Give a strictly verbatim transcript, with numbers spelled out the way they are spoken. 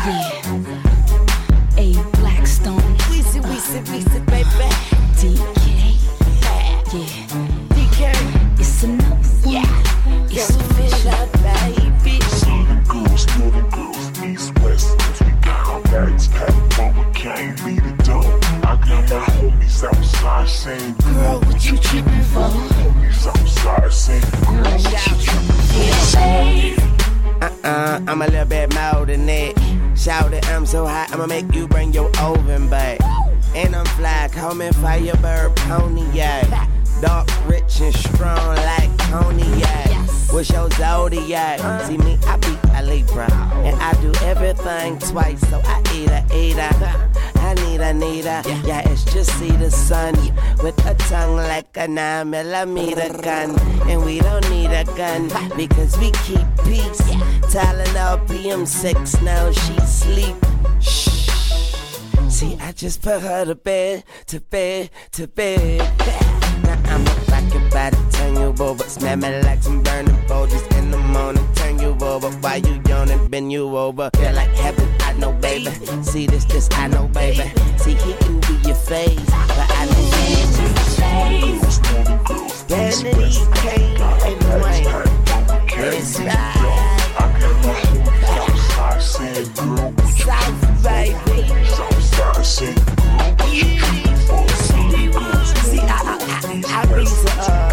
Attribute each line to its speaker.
Speaker 1: Yeah. A Blackstone.
Speaker 2: Weezy, Weezy, Weezy, baby.
Speaker 1: D K. Yeah.
Speaker 2: D K.
Speaker 1: It's enough.
Speaker 2: Yeah.
Speaker 1: It's official,
Speaker 2: baby.
Speaker 3: Southern girls, northern girls, east, west. We got our bags packed, but we can't beat it though. I got my homies outside saying,
Speaker 2: girl, what you tripping for?
Speaker 3: Homies outside saying, girl, what you tripping for?
Speaker 4: Uh-uh, I'm a little bit more than that. Shout it, I'm so hot, I'ma make you bring your oven back. And I'm fly, call me Firebird Pontiac. Dark, rich, and strong like cognac. What's your zodiac? See me, I be a Libra, and I do everything twice, so I eat a, eat a. I need a, need a. Yeah, it's just see the sun with a tongue like a nine millimeter gun. And we don't need a gun because we keep peace. Tylenol P M six, now she sleep. Shh. See, I just put her to bed, to bed, to bed. Now I'm a rocket by the turn you over. Smell me like some burning boulders in the morning. Turn you over while you yawning, bend you over. Feel like heaven, I know, baby. See this, this, I know, baby. See, he can be your face, but I know he's your face. Vanity came and went. It's right.
Speaker 3: I got my homies outside saying, girl, what you
Speaker 2: South, baby.
Speaker 3: outside saying, girl, what you tripping for? Southern girls,
Speaker 2: See, I, I, I, I be to, uh,